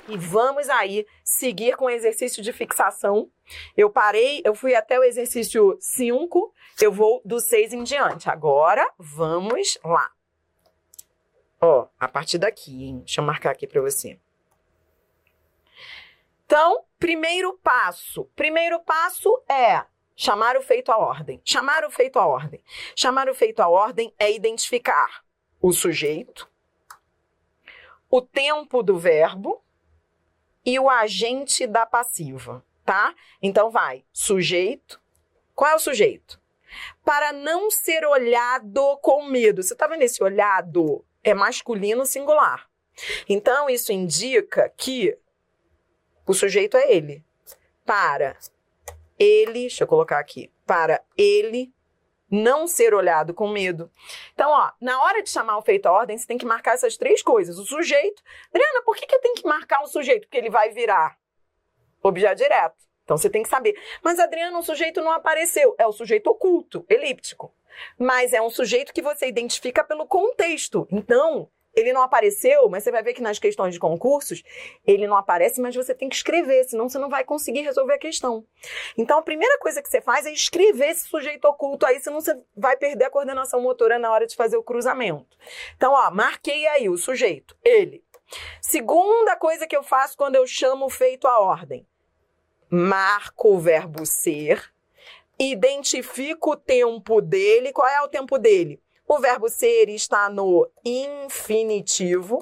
E vamos aí seguir com o exercício de fixação. Eu fui até o exercício 5, eu vou do 6 em diante. Agora, vamos lá. Ó, a partir daqui, hein? Deixa eu marcar aqui para você. Então, primeiro passo é chamar o feito à ordem. Chamar o feito à ordem. Chamar o feito à ordem é identificar o sujeito, o tempo do verbo e o agente da passiva, tá? Então vai, sujeito. Qual é o sujeito? Para não ser olhado com medo. Você tá vendo esse olhado? É masculino singular. Então, isso indica que o sujeito é ele. Para ele, deixa eu colocar aqui, para ele não ser olhado com medo. Então, ó, na hora de chamar o feito à ordem, você tem que marcar essas 3 coisas. O sujeito. Adriana, por que eu tenho que marcar o sujeito? Porque ele vai virar objeto direto. Então, você tem que saber. Mas, Adriana, o sujeito não apareceu. É o sujeito oculto, elíptico. Mas é um sujeito que você identifica pelo contexto. Então, ele não apareceu, mas você vai ver que nas questões de concursos, ele não aparece, mas você tem que escrever, senão você não vai conseguir resolver a questão. Então, a primeira coisa que você faz é escrever esse sujeito oculto aí, senão você vai perder a coordenação motora na hora de fazer o cruzamento. Então, ó, marquei aí o sujeito, ele. Segunda coisa que eu faço quando eu chamo o feito à ordem. Marco o verbo ser, identifico o tempo dele. Qual é o tempo dele? O verbo ser está no infinitivo.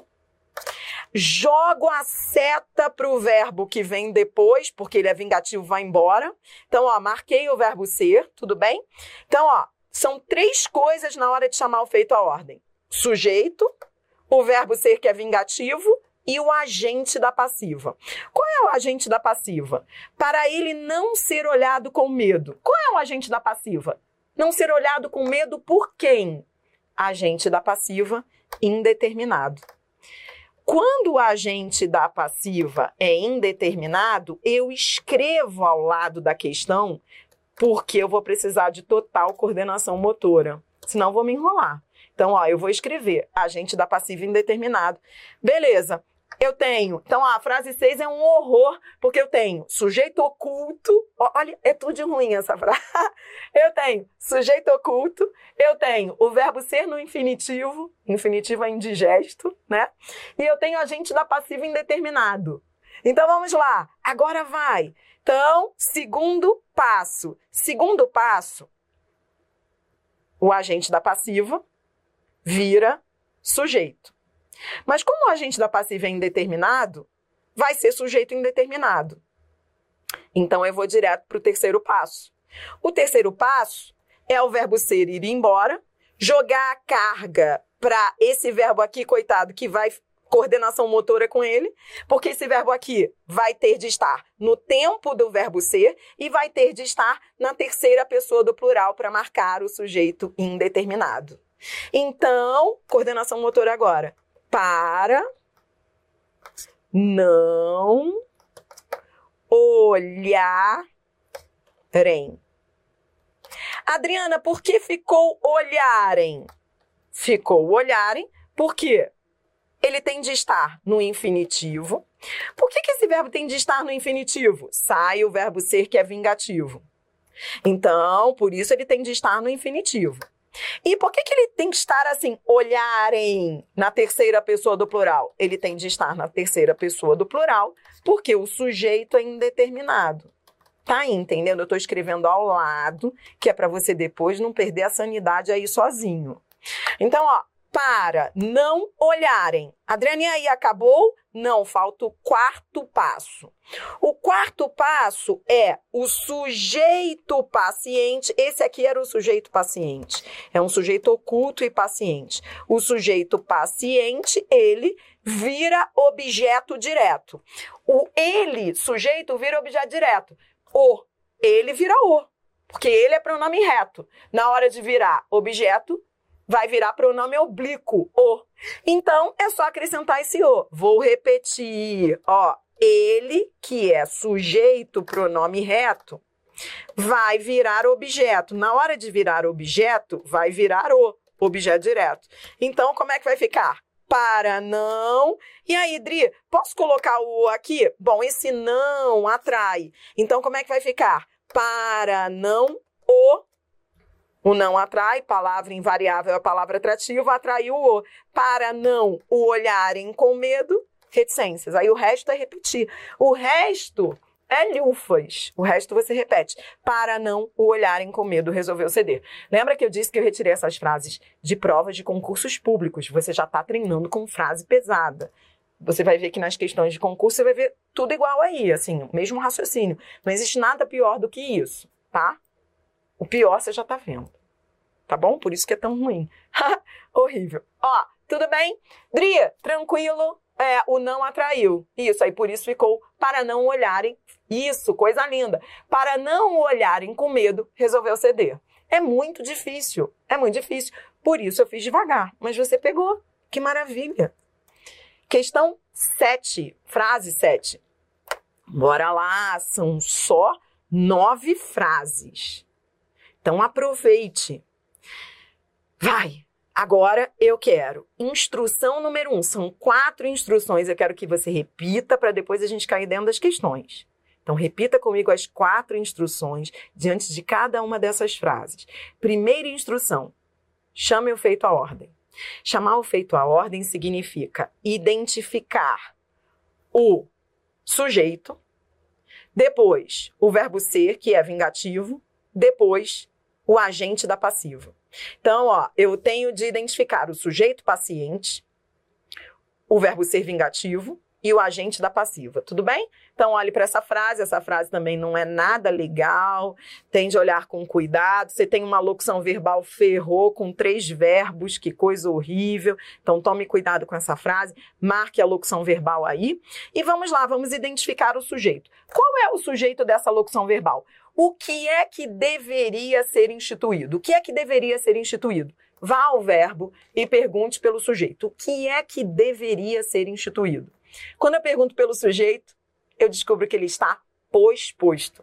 Jogo a seta para o verbo que vem depois, porque ele é vingativo, vai embora. Então, ó, marquei o verbo ser, tudo bem? Então, ó, são 3 coisas na hora de chamar o feito à ordem. Sujeito, o verbo ser que é vingativo e o agente da passiva. Qual é o agente da passiva? Para ele não ser olhado com medo. Qual é o agente da passiva? Não ser olhado com medo por quem? Agente da passiva indeterminado. Quando o agente da passiva é indeterminado, eu escrevo ao lado da questão, porque eu vou precisar de total coordenação motora, senão eu vou me enrolar. Então, ó, eu vou escrever agente da passiva indeterminado. Beleza. Eu tenho, então a frase 6 é um horror, porque eu tenho sujeito oculto, olha, é tudo de ruim essa frase. Eu tenho sujeito oculto, eu tenho o verbo ser no infinitivo é indigesto, né? E eu tenho agente da passiva indeterminado. Então vamos lá, agora vai. Então, segundo passo, o agente da passiva vira sujeito. Mas como o agente da passiva é indeterminado, vai ser sujeito indeterminado. Então, eu vou direto para o terceiro passo. O terceiro passo é o verbo ser ir embora, jogar a carga para esse verbo aqui, coitado, que vai coordenação motora com ele, porque esse verbo aqui vai ter de estar no tempo do verbo ser e vai ter de estar na terceira pessoa do plural para marcar o sujeito indeterminado. Então, coordenação motora agora. Para não olharem. Adriana, por que ficou olharem? Ficou olharem porque ele tem de estar no infinitivo. Por que esse verbo tem de estar no infinitivo? Sai o verbo ser, que é vingativo. Então, por isso ele tem de estar no infinitivo. E por que ele tem que estar assim, olharem na terceira pessoa do plural? Ele tem de estar na terceira pessoa do plural, porque o sujeito é indeterminado. Tá aí, entendendo? Eu estou escrevendo ao lado, que é para você depois não perder a sanidade aí sozinho. Então, ó, para não olharem. Adriane, aí acabou? Não, falta o quarto passo. O quarto passo é o sujeito paciente. Esse aqui era o sujeito paciente. É um sujeito oculto e paciente. O sujeito paciente, ele vira objeto direto. O ele, sujeito, vira objeto direto. O, ele vira o, porque ele é pronome reto. Na hora de virar objeto, vai virar pronome oblíquo, o. Então, é só acrescentar esse o. Vou repetir, ó. Ele, que é sujeito, pronome reto, vai virar objeto. Na hora de virar objeto, vai virar o, objeto direto. Então, como é que vai ficar? para não. E aí, Dri, posso colocar o aqui? Bom, esse não atrai. Então, como é que vai ficar? Para não o não atrai, palavra invariável é a palavra atrativa, atraiu o. Para não o olharem com medo, reticências. Aí o resto é repetir. O resto é lufas. O resto você repete. Para não o olharem com medo, resolveu ceder. Lembra que eu disse que eu retirei essas frases de provas de concursos públicos? Você já está treinando com frase pesada. Você vai ver que nas questões de concurso você vai ver tudo igual aí, assim, o mesmo raciocínio. Não existe nada pior do que isso, tá? O pior você já tá vendo, tá bom? Por isso que é tão ruim. Horrível. Ó, tudo bem? Dri, tranquilo, o não atraiu. Isso, aí por isso ficou para não olharem. Isso, coisa linda. Para não olharem com medo, resolveu ceder. É muito difícil, Por isso eu fiz devagar, mas você pegou. Que maravilha. Questão 7, frase 7. Bora lá, são só 9 frases. Então aproveite. Vai. Agora eu quero instrução número 1. São 4 instruções. Eu quero que você repita para depois a gente cair dentro das questões. Então repita comigo as 4 instruções diante de cada uma dessas frases. Primeira instrução. Chame o feito à ordem. Chamar o feito à ordem significa identificar o sujeito, depois o verbo ser, que é vingativo, depois o agente da passiva. Então, ó, eu tenho de identificar o sujeito paciente, o verbo ser vingativo e o agente da passiva, tudo bem? Então, olhe para essa frase também não é nada legal, tem de olhar com cuidado, você tem uma locução verbal ferrou com 3 verbos, que coisa horrível, então tome cuidado com essa frase, marque a locução verbal aí, e vamos lá, vamos identificar o sujeito. Qual é o sujeito dessa locução verbal? O que é que deveria ser instituído? O que é que deveria ser instituído? Vá ao verbo e pergunte pelo sujeito. O que é que deveria ser instituído? Quando eu pergunto pelo sujeito, eu descubro que ele está posposto.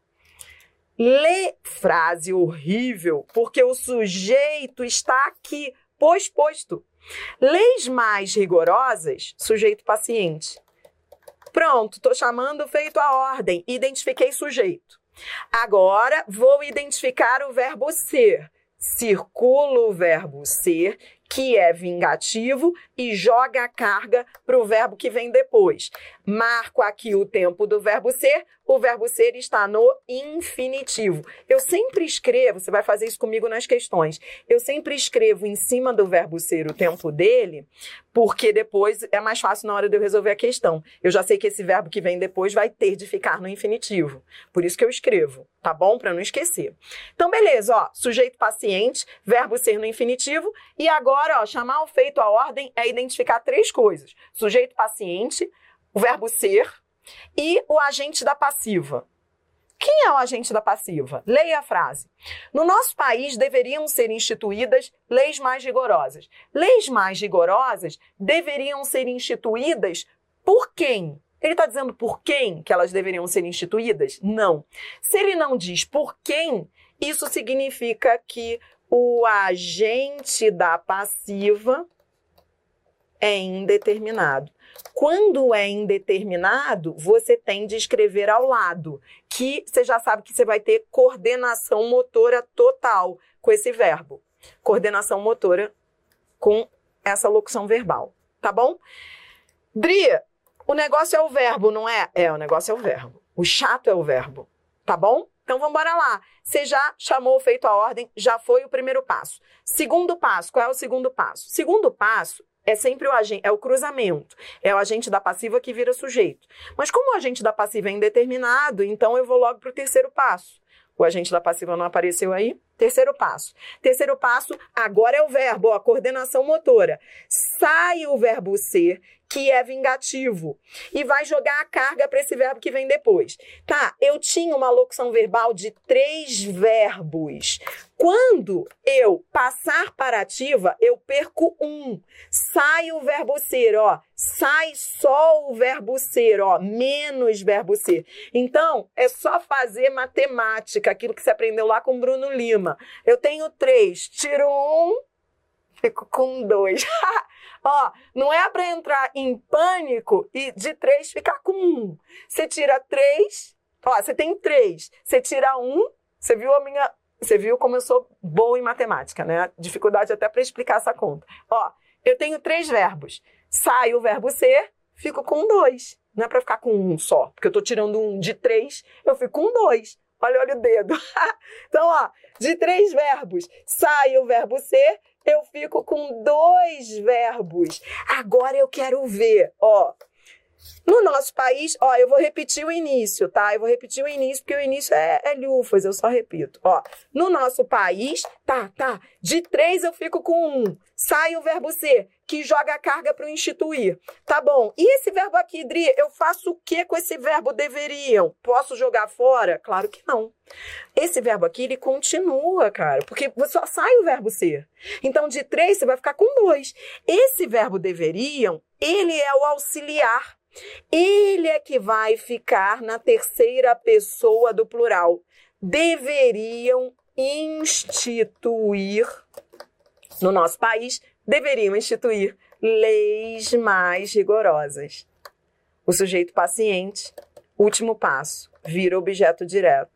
Lê frase horrível, porque o sujeito está aqui, posposto. Leis mais rigorosas, sujeito paciente. Pronto, estou chamando o feito à ordem, identifiquei sujeito. Agora, vou identificar o verbo ser. Circula o verbo ser, que é vingativo, e joga a carga para o verbo que vem depois. Marco aqui o tempo do verbo ser, o verbo ser está no infinitivo. Eu sempre escrevo, você vai fazer isso comigo nas questões, eu sempre escrevo em cima do verbo ser o tempo dele, porque depois é mais fácil na hora de eu resolver a questão. Eu já sei que esse verbo que vem depois vai ter de ficar no infinitivo. Por isso que eu escrevo, tá bom? Para não esquecer. Então, beleza, ó, sujeito paciente, verbo ser no infinitivo, e agora, ó, chamar o feito à ordem é identificar 3 coisas. Sujeito paciente, o verbo ser e o agente da passiva. Quem é o agente da passiva? Leia a frase. No nosso país deveriam ser instituídas leis mais rigorosas. Leis mais rigorosas deveriam ser instituídas por quem? Ele está dizendo por quem que elas deveriam ser instituídas? Não. Se ele não diz por quem, isso significa que o agente da passiva é indeterminado. Quando é indeterminado, você tem de escrever ao lado, que você já sabe que você vai ter coordenação motora total com esse verbo. Coordenação motora com essa locução verbal, tá bom? Dri, o negócio é o verbo, não é? O negócio é o verbo. O chato é o verbo, tá bom? Então, vamos embora lá. Você já chamou o feito à ordem, já foi o primeiro passo. Segundo passo, qual é o segundo passo? Segundo passo é sempre o cruzamento. É o agente da passiva que vira sujeito. Mas como o agente da passiva é indeterminado, então eu vou logo para o terceiro passo. O agente da passiva não apareceu aí? Terceiro passo. Terceiro passo, agora é o verbo, a coordenação motora. Sai o verbo ser, que é vingativo, e vai jogar a carga para esse verbo que vem depois. Tá, eu tinha uma locução verbal de 3 verbos. Quando eu passar para ativa, eu perco 1. Sai o verbo ser, ó. Sai só o verbo ser, ó. Menos verbo ser. Então, é só fazer matemática, aquilo que você aprendeu lá com Bruno Lima. Eu tenho 3, tiro 1, fico com 2. Ó, não é para entrar em pânico e de 3 ficar com 1. Você tira 3, ó, você tem 3. Você tira 1, você viu como eu sou boa em matemática, né? Dificuldade até para explicar essa conta. Ó, eu tenho 3 verbos. Sai o verbo ser, fico com 2. Não é para ficar com 1 só, porque eu tô tirando 1 de 3, eu fico com 2. Olha o dedo. Então, ó, de 3 verbos, sai o verbo ser, eu fico com 2 verbos. Agora eu quero ver, ó. No nosso país, ó, eu vou repetir o início, tá? Eu vou repetir o início, porque o início é lufas, eu só repito. Ó, no nosso país, tá. De 3 eu fico com 1. Sai o verbo ser, que joga a carga para o instituir. Tá bom. E esse verbo aqui, Dri, eu faço o que com esse verbo deveriam? Posso jogar fora? Claro que não. Esse verbo aqui, ele continua, cara, porque só sai o verbo ser. Então, de 3, você vai ficar com 2. Esse verbo deveriam, ele é o auxiliar. Ele é que vai ficar na terceira pessoa do plural. Deveriam instituir, no nosso país, deveriam instituir leis mais rigorosas. O sujeito paciente, último passo, vira objeto direto.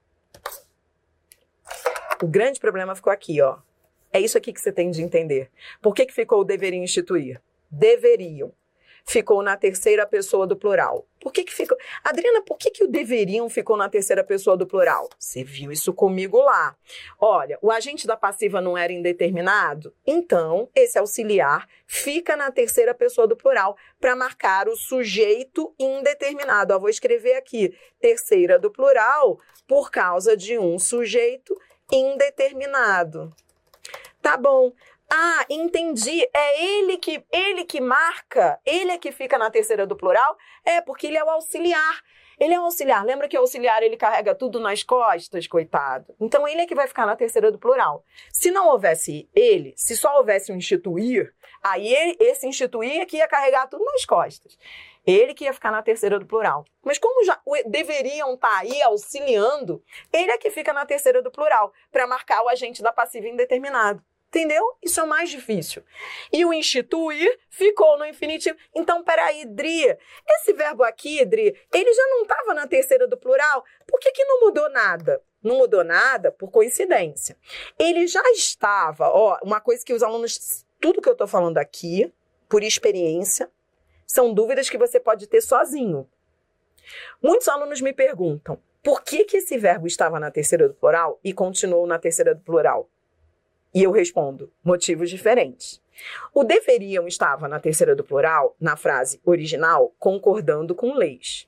O grande problema ficou aqui, ó. É isso aqui que você tem de entender. Por que ficou o deveriam instituir? Deveriam. Ficou na terceira pessoa do plural. Por que ficou? Adriana, por que o deveriam ficou na terceira pessoa do plural? Você viu isso comigo lá. Olha, o agente da passiva não era indeterminado? Então, esse auxiliar fica na terceira pessoa do plural para marcar o sujeito indeterminado. Ó, vou escrever aqui, terceira do plural, por causa de um sujeito indeterminado. Tá bom. Ah, entendi. É ele que marca? Ele é que fica na terceira do plural? É, porque ele é o auxiliar. Ele é o auxiliar. Lembra que o auxiliar, ele carrega tudo nas costas, coitado? Então, ele é que vai ficar na terceira do plural. Se não houvesse ele, se só houvesse um instituir, aí esse instituir é que ia carregar tudo nas costas. Ele que ia ficar na terceira do plural. Mas como já deveriam estar aí auxiliando, ele é que fica na terceira do plural, para marcar o agente da passiva indeterminado. Entendeu? Isso é o mais difícil. E o instituir ficou no infinitivo. Então, peraí, Dri, esse verbo aqui, Dri, ele já não estava na terceira do plural? Por que não mudou nada? Não mudou nada por coincidência. Ele já estava, ó, uma coisa que os alunos, tudo que eu estou falando aqui, por experiência, são dúvidas que você pode ter sozinho. Muitos alunos me perguntam, por que esse verbo estava na terceira do plural e continuou na terceira do plural? E eu respondo, motivos diferentes. O deveriam estava na terceira do plural, na frase original, concordando com leis.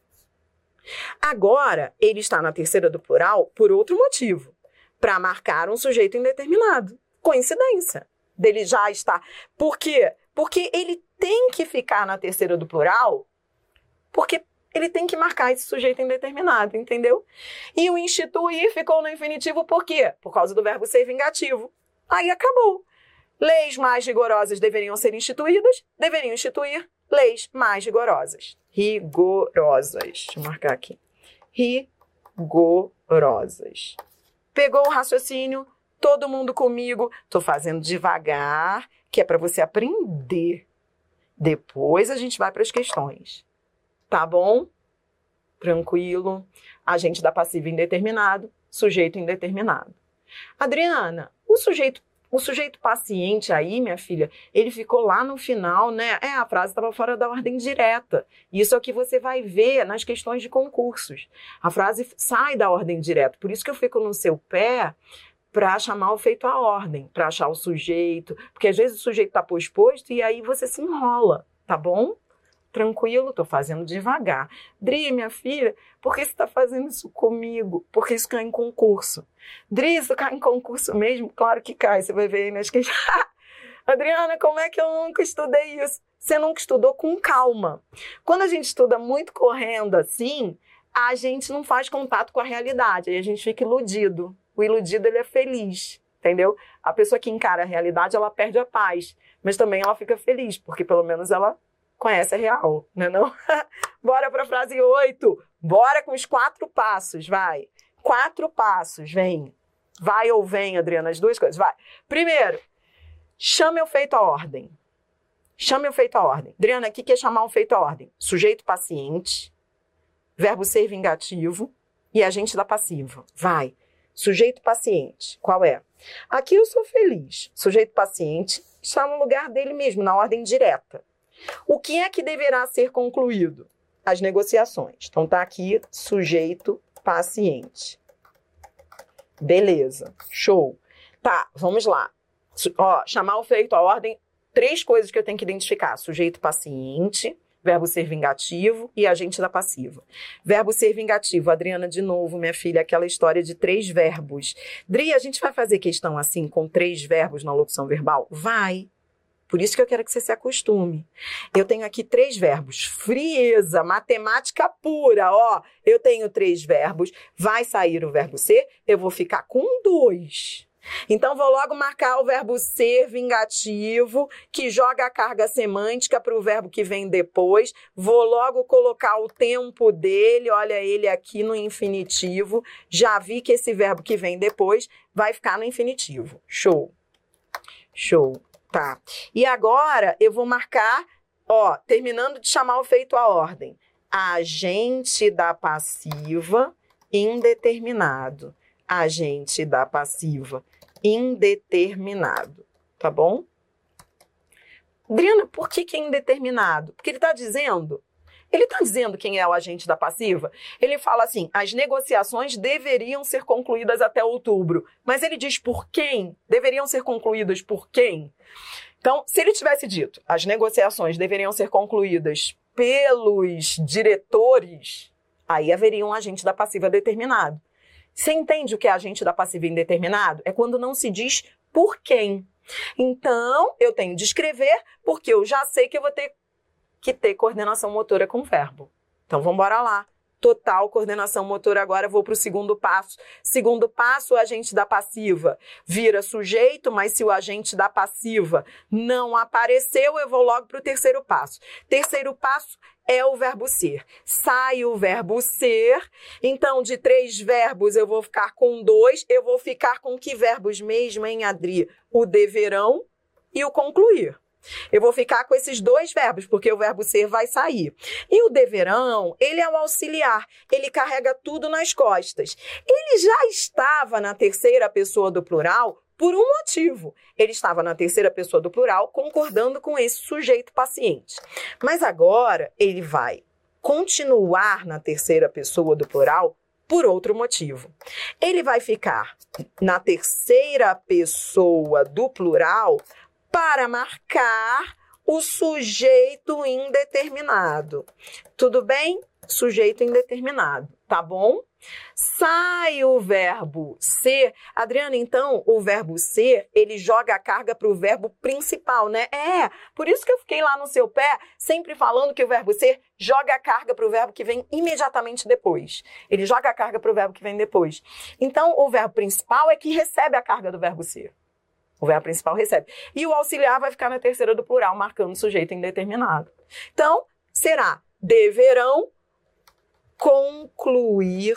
Agora, ele está na terceira do plural por outro motivo, para marcar um sujeito indeterminado. Coincidência dele já estar. Por quê? Porque ele tem que ficar na terceira do plural, porque ele tem que marcar esse sujeito indeterminado, entendeu? E o instituir ficou no infinitivo por quê? Por causa do verbo ser vingativo. Aí acabou. Leis mais rigorosas deveriam ser instituídas, deveriam instituir leis mais rigorosas. Rigorosas. Deixa eu marcar aqui. Rigorosas. Pegou o raciocínio? Todo mundo comigo? Tô fazendo devagar, que é para você aprender. Depois a gente vai para as questões. Tá bom? Tranquilo. Agente da passiva indeterminado, sujeito indeterminado. Adriana, o sujeito paciente aí, minha filha, ele ficou lá no final, né? A frase estava fora da ordem direta. Isso é o que você vai ver nas questões de concursos. A frase sai da ordem direta. Por isso que eu fico no seu pé para chamar o feito à ordem, para achar o sujeito, porque às vezes o sujeito está posposto e aí você se enrola, tá bom? Tranquilo, tô fazendo devagar. Dri, minha filha, por que você tá fazendo isso comigo? Porque isso cai em concurso. Dri, isso cai em concurso mesmo? Claro que cai, você vai ver aí nas questões. Adriana, como é que eu nunca estudei isso? Você nunca estudou com calma. Quando a gente estuda muito correndo assim, a gente não faz contato com a realidade, aí a gente fica iludido. O iludido, ele é feliz, entendeu? A pessoa que encara a realidade, ela perde a paz, mas também ela fica feliz, porque pelo menos ela conhece a real, né não? Bora para a frase 8. Bora com os 4 passos, vai. 4 passos, vem. Vai ou vem, Adriana, as duas coisas, vai. Primeiro, chame o feito à ordem. Chame o feito à ordem. Adriana, o que é chamar o feito à ordem? Sujeito paciente, verbo ser vingativo e agente da passiva. Vai. Sujeito paciente. Qual é? Aqui eu sou feliz. Sujeito paciente está no lugar dele mesmo, na ordem direta. O que é que deverá ser concluído? As negociações. Então tá aqui sujeito paciente. Beleza. Show. Tá, vamos lá. Ó, chamar o feito à ordem, 3 coisas que eu tenho que identificar. Sujeito paciente, verbo ser vingativo e agente da passiva. Verbo ser vingativo. Adriana, de novo, minha filha, aquela história de 3 verbos. Dri, a gente vai fazer questão assim, com 3 verbos na locução verbal? Vai. Por isso que eu quero que você se acostume. Eu tenho aqui 3 verbos. Frieza, matemática pura, ó. Eu tenho 3 verbos. Vai sair o verbo ser, eu vou ficar com 2. Então, vou logo marcar o verbo ser vingativo, que joga a carga semântica para o verbo que vem depois. Vou logo colocar o tempo dele, olha ele aqui no infinitivo. Já vi que esse verbo que vem depois vai ficar no infinitivo. Show. Show. Tá. E agora, eu vou marcar, ó, terminando de chamar o feito à ordem. Agente da passiva indeterminado. Agente da passiva indeterminado, tá bom? Adriana, por que é indeterminado? Porque ele está dizendo quem é o agente da passiva. Ele fala assim, as negociações deveriam ser concluídas até outubro, mas ele diz por quem? Deveriam ser concluídas por quem? Então, se ele tivesse dito, as negociações deveriam ser concluídas pelos diretores, aí haveria um agente da passiva determinado. Você entende o que é agente da passiva indeterminado? É quando não se diz por quem. Então, eu tenho de escrever porque eu já sei que eu vou ter que ter coordenação motora com o verbo. Então, vamos embora lá. Total coordenação motora. Agora, eu vou para o segundo passo. Segundo passo, o agente da passiva vira sujeito, mas se o agente da passiva não apareceu, eu vou logo para o terceiro passo. Terceiro passo é o verbo ser. Sai o verbo ser, então de 3 verbos eu vou ficar com 2, eu vou ficar com que verbos mesmo, hein, Adri? O deverão e o concluir. Eu vou ficar com esses 2 verbos, porque o verbo ser vai sair. E o deverão, ele é o auxiliar, ele carrega tudo nas costas. Ele já estava na terceira pessoa do plural por um motivo. Ele estava na terceira pessoa do plural concordando com esse sujeito paciente. Mas agora ele vai continuar na terceira pessoa do plural por outro motivo. Ele vai ficar na terceira pessoa do plural para marcar o sujeito indeterminado. Tudo bem? Sujeito indeterminado, tá bom? Sai o verbo ser. Adriana, então, o verbo ser, ele joga a carga para o verbo principal, né? Por isso que eu fiquei lá no seu pé, sempre falando que o verbo ser joga a carga para o verbo que vem imediatamente depois. Ele joga a carga para o verbo que vem depois. Então, o verbo principal é que recebe a carga do verbo ser. O verbo principal recebe. E o auxiliar vai ficar na terceira do plural, marcando o sujeito indeterminado. Então, será deverão concluir.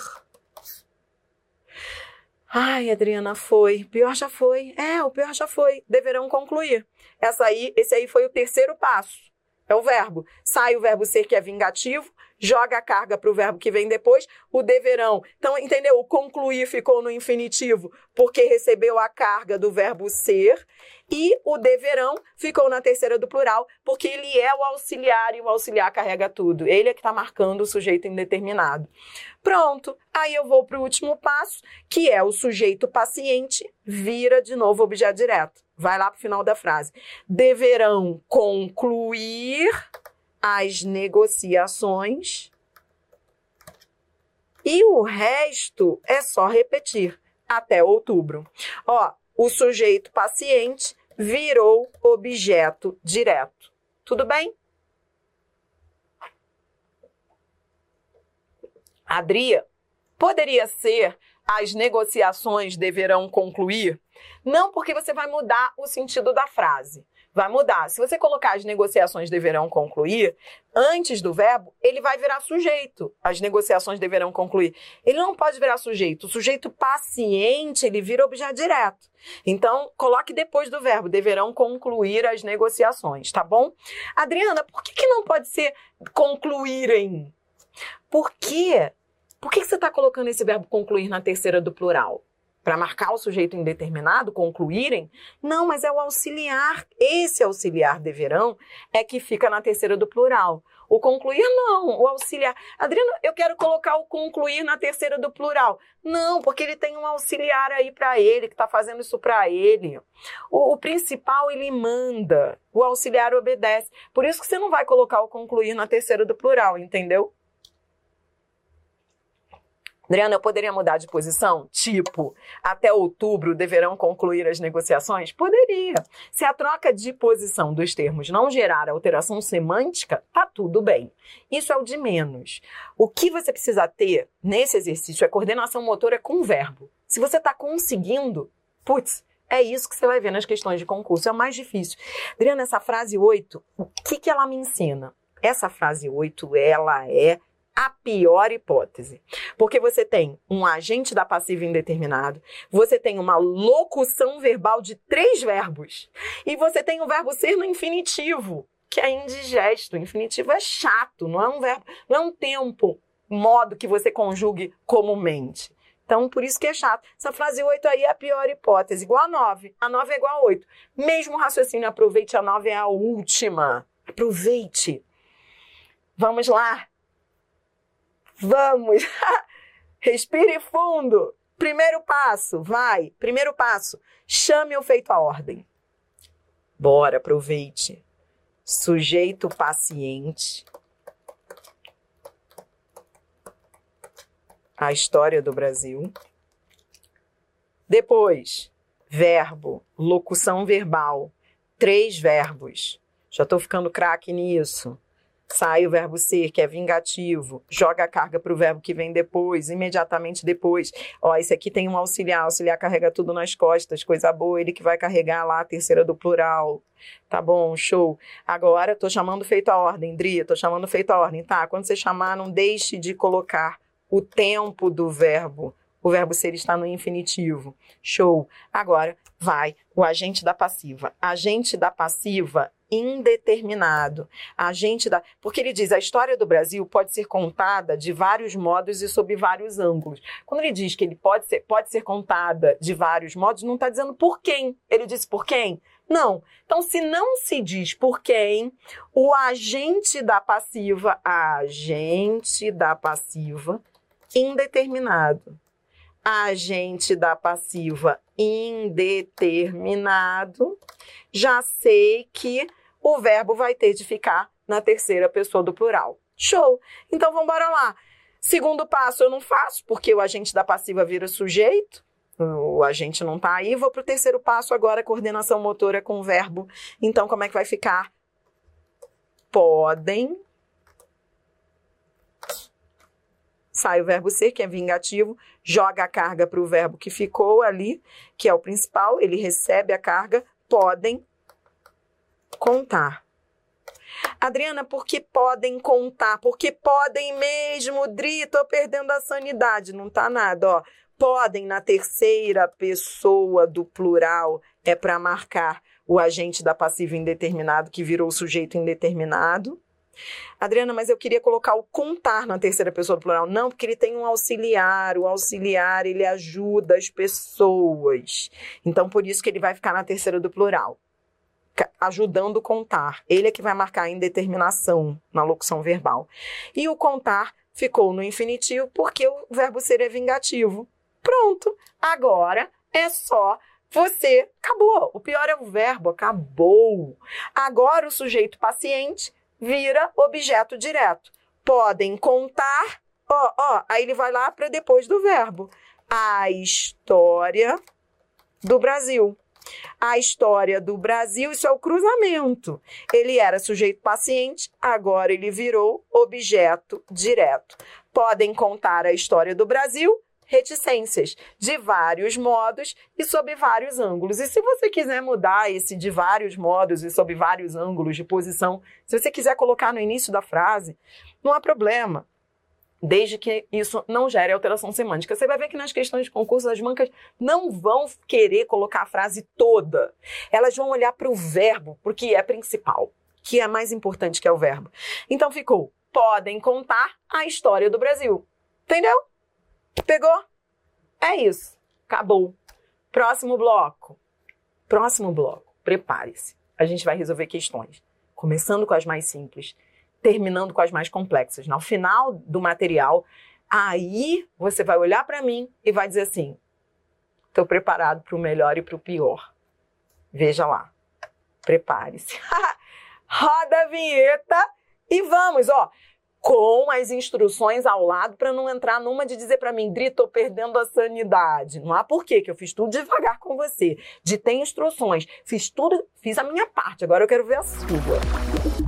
Ai, Adriana, foi. Pior já foi. O pior já foi. Deverão concluir. Esse aí foi o terceiro passo. É o verbo. Sai o verbo ser, que é vingativo, joga a carga para o verbo que vem depois, o deverão. Então, entendeu? O concluir ficou no infinitivo, porque recebeu a carga do verbo ser, e o deverão ficou na terceira do plural, porque ele é o auxiliar, e o auxiliar carrega tudo. Ele é que está marcando o sujeito indeterminado. Pronto. Aí eu vou para o último passo, que é o sujeito paciente, vira de novo objeto direto. Vai lá para o final da frase. Deverão concluir as negociações e o resto é só repetir até outubro. Ó, o sujeito paciente virou objeto direto. Tudo bem? Adria, poderia ser as negociações deverão concluir? Não, porque você vai mudar o sentido da frase. vai mudar. Se você colocar as negociações deverão concluir, antes do verbo, ele vai virar sujeito. As negociações deverão concluir. Ele não pode virar sujeito. O sujeito paciente, ele vira objeto direto. Então, coloque depois do verbo, deverão concluir as negociações, tá bom? Adriana, por que não pode ser concluírem? Por quê? Por que você está colocando esse verbo concluir na terceira do plural? Para marcar o sujeito indeterminado, concluírem? Não, mas é o auxiliar. Esse auxiliar deverão é que fica na terceira do plural. O concluir, não. O auxiliar. Adriana, eu quero colocar o concluir na terceira do plural. Não, porque ele tem um auxiliar aí para ele, que está fazendo isso para ele. O principal, ele manda. O auxiliar obedece. Por isso que você não vai colocar o concluir na terceira do plural, entendeu? Adriana, eu poderia mudar de posição? Tipo, até outubro deverão concluir as negociações? Poderia. Se a troca de posição dos termos não gerar alteração semântica, tá tudo bem. Isso é o de menos. O que você precisa ter nesse exercício é coordenação motora com o verbo. Se você está conseguindo, putz, é isso que você vai ver nas questões de concurso. É o mais difícil. Adriana, essa frase 8, o que ela me ensina? Essa frase 8, ela é a pior hipótese. Porque você tem um agente da passiva indeterminado, você tem uma locução verbal de 3 verbos, e você tem o verbo ser no infinitivo, que é indigesto. O infinitivo é chato, não é um verbo, não é um tempo, modo que você conjugue comumente. Então, por isso que é chato. Essa frase 8 aí é a pior hipótese, igual a 9. A 9 é igual a 8. Mesmo raciocínio, aproveite, a 9 é a última. Aproveite. Vamos lá. Vamos! Respire fundo. Primeiro passo, vai. Primeiro passo, chame o feito à ordem. Bora, aproveite. Sujeito paciente. A história do Brasil. Depois, verbo, locução verbal. 3 verbos. Já estou ficando craque nisso. Sai o verbo ser, que é vingativo, joga a carga para o verbo que vem depois, imediatamente depois. Ó, esse aqui tem um auxiliar, auxiliar carrega tudo nas costas, coisa boa, ele que vai carregar lá a terceira do plural. Tá bom, show. Agora, tô chamando feito a ordem, Dri, tô chamando feito a ordem, tá? Quando você chamar, não deixe de colocar o tempo do verbo. O verbo ser está no infinitivo. Show. Agora, vai o agente da passiva. Agente da passiva indeterminado. Porque ele diz, a história do Brasil pode ser contada de vários modos e sob vários ângulos. Quando ele diz que ele pode ser contada de vários modos, não está dizendo por quem. Ele disse por quem? Não. Então, se não se diz por quem, o agente da passiva, indeterminado. Agente da passiva indeterminado, já sei que o verbo vai ter de ficar na terceira pessoa do plural. Show! Então, vamos embora lá. Segundo passo eu não faço, porque o agente da passiva vira sujeito. O agente não está aí. Vou para o terceiro passo agora, coordenação motora com o verbo. Então, como é que vai ficar? Podem. Sai o verbo ser, que é vingativo, joga a carga para o verbo que ficou ali, que é o principal, ele recebe a carga, podem contar. Adriana, por que podem contar? Porque podem mesmo, Dri, tô perdendo a sanidade. Não tá nada, ó. Podem na terceira pessoa do plural é para marcar o agente da passiva indeterminado que virou o sujeito indeterminado. Adriana, mas eu queria colocar o contar na terceira pessoa do plural. Não, porque ele tem um auxiliar. O auxiliar, ele ajuda as pessoas. Então, por isso que ele vai ficar na terceira do plural. Ajudando o contar. Ele é que vai marcar a indeterminação na locução verbal. E o contar ficou no infinitivo porque o verbo ser é vingativo. Pronto. Agora é só você. Acabou. O pior é o verbo. Acabou. Agora o sujeito paciente vira objeto direto. Podem contar, aí ele vai lá para depois do verbo. A história do Brasil. A história do Brasil, isso é o cruzamento. Ele era sujeito paciente, agora ele virou objeto direto. Podem contar a história do Brasil, reticências, de vários modos e sob vários ângulos. E se você quiser mudar esse de vários modos e sob vários ângulos de posição, se você quiser colocar no início da frase, não há problema, desde que isso não gere alteração semântica. Você vai ver que nas questões de concurso as bancas não vão querer colocar a frase toda. Elas vão olhar para o verbo, porque é principal, que é mais importante que é o verbo. Então ficou, podem contar a história do Brasil. Entendeu? Pegou? É isso. Acabou. Próximo bloco. Próximo bloco. Prepare-se. A gente vai resolver questões. Começando com as mais simples, terminando com as mais complexas. No final do material, aí você vai olhar para mim e vai dizer assim, estou preparado para o melhor e para o pior. Veja lá. Prepare-se. Roda a vinheta e vamos, ó. Com as instruções ao lado para não entrar numa de dizer para mim, Dri, tô perdendo a sanidade. Não há porquê, que eu fiz tudo devagar com você. De ter instruções. Fiz tudo, fiz a minha parte. Agora eu quero ver a sua.